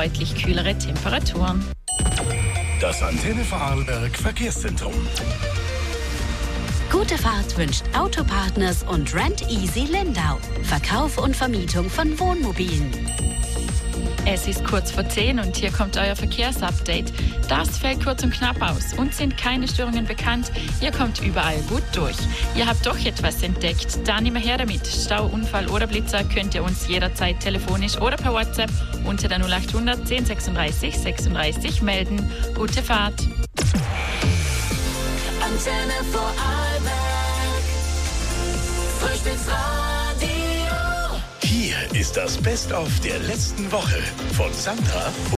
deutlich kühlere Temperaturen. Das Antenne Vorarlberg Verkehrszentrum. Gute Fahrt wünscht Autopartners und Rent Easy Lindau. Verkauf und Vermietung von Wohnmobilen. Es ist kurz vor 10 und hier kommt euer Verkehrsupdate. Das fällt kurz und knapp aus. Uns sind keine Störungen bekannt. Ihr kommt überall gut durch. Ihr habt doch etwas entdeckt. Dann immer her damit. Stau, Unfall oder Blitzer könnt ihr uns jederzeit telefonisch oder per WhatsApp unter der 0800 1036 36 melden. Gute Fahrt. Antenne Vorarlberg. Frühstücksradio. Hier ist das Best-of der letzten Woche von Sandra